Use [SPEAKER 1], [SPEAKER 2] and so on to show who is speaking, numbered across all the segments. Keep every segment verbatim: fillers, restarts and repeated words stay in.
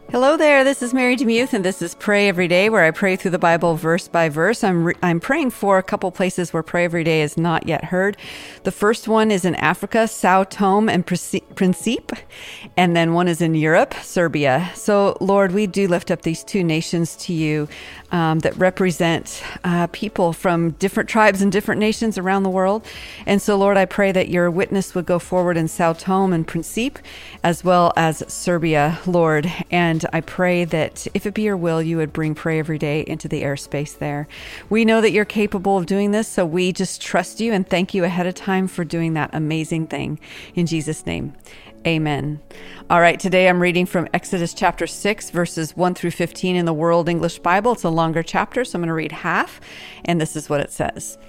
[SPEAKER 1] Hello there, this is Mary Demuth, and this is Pray Every Day, where I pray through the Bible verse by verse. I'm re- I'm praying for a couple places where Pray Every Day is not yet heard. The first one is in Africa, Sao Tome and Principe, and then one is in Europe, Serbia. So, Lord, we do lift up these two nations to you um, that represent uh, people from different tribes and different nations around the world. And so, Lord, I pray that your witness would go forward in Sao Tome and Principe, as well as Serbia, Lord, and And I pray that if it be your will, you would bring Pray Every Day into the airspace there. We know that you're capable of doing this, so we just trust you and thank you ahead of time for doing that amazing thing. In Jesus' name, amen. All right, today I'm reading from Exodus chapter six, verses one through fifteen in the World English Bible. It's a longer chapter, so I'm going to read half, and this is what it says.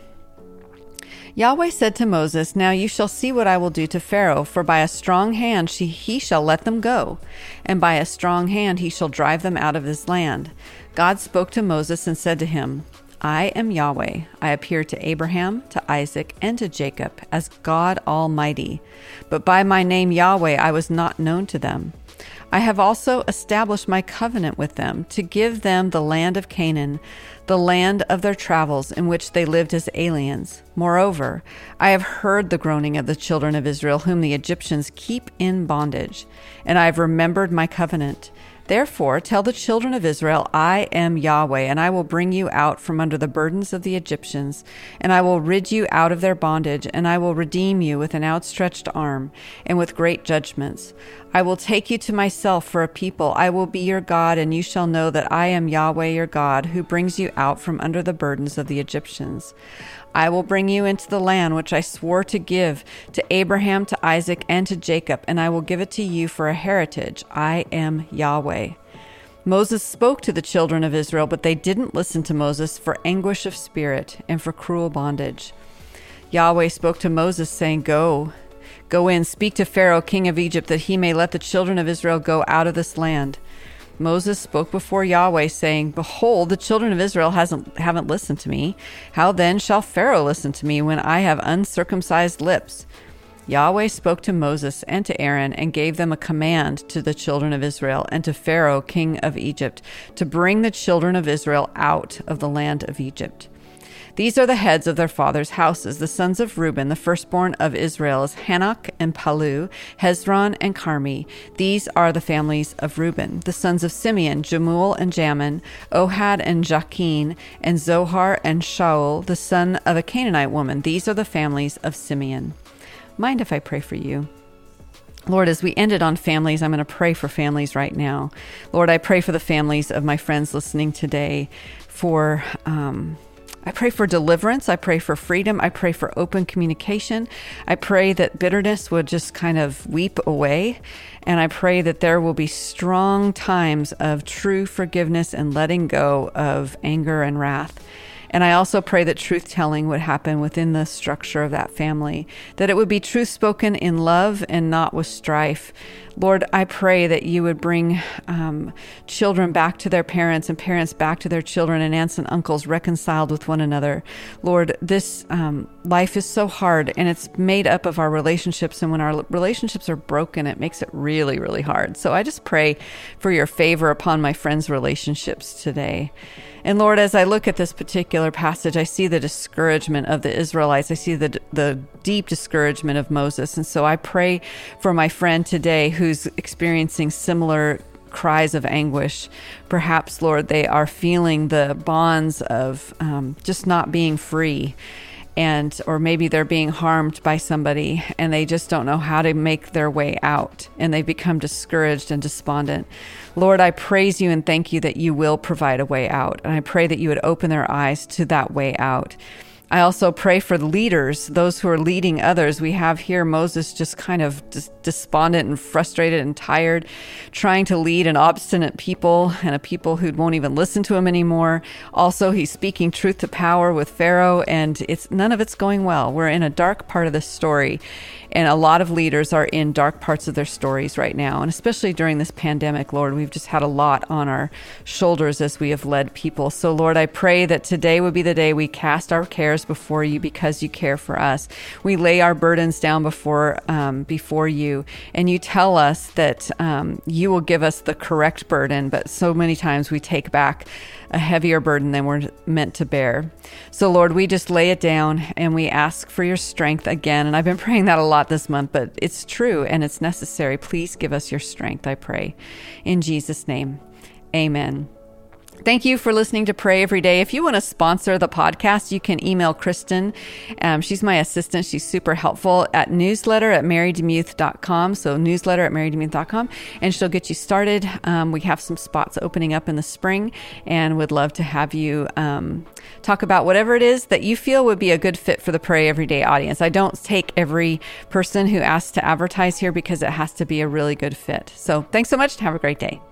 [SPEAKER 1] Yahweh said to Moses, "Now you shall see what I will do to Pharaoh, for by a strong hand she, he shall let them go, and by a strong hand he shall drive them out of his land." God spoke to Moses and said to him, "I am Yahweh. I appeared to Abraham, to Isaac, and to Jacob as God Almighty, but by my name Yahweh I was not known to them. I have also established my covenant with them to give them the land of Canaan, the land of their travels in which they lived as aliens. Moreover, I have heard the groaning of the children of Israel, whom the Egyptians keep in bondage, and I have remembered my covenant. Therefore, tell the children of Israel, I am Yahweh, and I will bring you out from under the burdens of the Egyptians, and I will rid you out of their bondage, and I will redeem you with an outstretched arm and with great judgments. I will take you to myself for a people. I will be your God, and you shall know that I am Yahweh your God, who brings you out from under the burdens of the Egyptians. I will bring you into the land which I swore to give to Abraham, to Isaac, and to Jacob, and I will give it to you for a heritage. I am Yahweh." Moses spoke to the children of Israel, but they didn't listen to Moses for anguish of spirit and for cruel bondage. Yahweh spoke to Moses, saying, Go, go in, speak to Pharaoh, king of Egypt, that he may let the children of Israel go out of this land. Moses spoke before Yahweh, saying, Behold, the children of Israel hasn't, haven't listened to me. How then shall Pharaoh listen to me when I have uncircumcised lips? Yahweh spoke to Moses and to Aaron and gave them a command to the children of Israel and to Pharaoh, king of Egypt, to bring the children of Israel out of the land of Egypt. These are the heads of their fathers' houses. The sons of Reuben, the firstborn of Israel, is Hanok and Palu, Hezron and Carmi. These are the families of Reuben. The sons of Simeon, Jemuel and Jamin, Ohad and Jachin, and Zohar and Shaul, the son of a Canaanite woman. These are the families of Simeon. Mind if I pray for you? Lord, as we ended on families, I'm going to pray for families right now. Lord, I pray for the families of my friends listening today, for... Um, I pray for deliverance. I pray for freedom. I pray for open communication. I pray that bitterness would just kind of weep away. And I pray that there will be strong times of true forgiveness and letting go of anger and wrath. And I also pray that truth-telling would happen within the structure of that family, that it would be truth spoken in love and not with strife. Lord, I pray that you would bring um, children back to their parents and parents back to their children and aunts and uncles reconciled with one another. Lord, this um, life is so hard and it's made up of our relationships. And when our relationships are broken, it makes it really, really hard. So I just pray for your favor upon my friends' relationships today. And Lord, as I look at this particular passage, I see the discouragement of the Israelites. I see the the deep discouragement of Moses. And so I pray for my friend today who's experiencing similar cries of anguish. Perhaps, Lord, they are feeling the bonds of um, just not being free. And or maybe they're being harmed by somebody and they just don't know how to make their way out, and they become discouraged and despondent. Lord, I praise you and thank you that you will provide a way out. And I pray that you would open their eyes to that way out. I also pray for the leaders, those who are leading others. We have here Moses just kind of dis- despondent and frustrated and tired, trying to lead an obstinate people and a people who won't even listen to him anymore. Also, he's speaking truth to power with Pharaoh, and it's none of it's going well. We're in a dark part of this story. And a lot of leaders are in dark parts of their stories right now. And especially during this pandemic, Lord, we've just had a lot on our shoulders as we have led people. So Lord, I pray that today would be the day we cast our cares before you because you care for us. We lay our burdens down before um, before you, and you tell us that um, you will give us the correct burden, but so many times we take back a heavier burden than we're meant to bear. So Lord, we just lay it down and we ask for your strength again. And I've been praying that a lot this month, but it's true and it's necessary. Please give us your strength, I pray. In Jesus' name, amen. Thank you for listening to Pray Every Day. If you want to sponsor the podcast, you can email Kristen. Um, she's my assistant. She's super helpful at newsletter at mary demuth dot com. So newsletter at mary demuth dot com, and she'll get you started. Um, we have some spots opening up in the spring and would love to have you um, talk about whatever it is that you feel would be a good fit for the Pray Every Day audience. I don't take every person who asks to advertise here because it has to be a really good fit. So thanks so much and have a great day.